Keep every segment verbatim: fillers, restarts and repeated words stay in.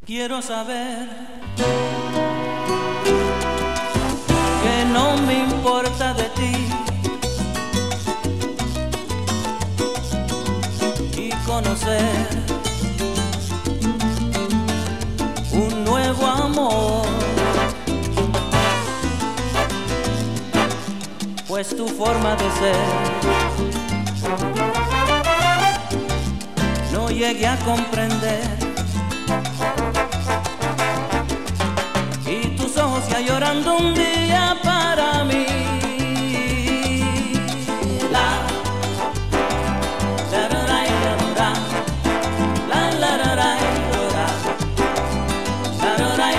Quiero saber que no me importa de ti y conocer un nuevo amor, pues tu forma de ser no llegué a comprender. Y tus ojos ya llorando un día para mí. La, la, la, la, la, la, la, la, la, la, la, la, la,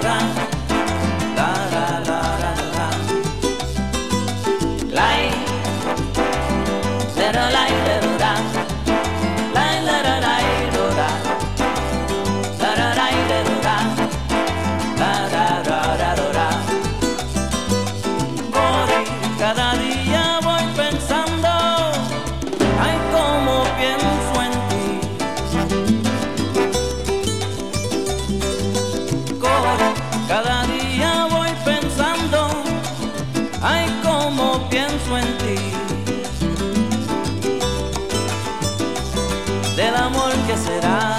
cada día voy pensando, ay, cómo pienso en ti. Coro, cada día voy pensando, ay, cómo pienso en ti. Del amor que será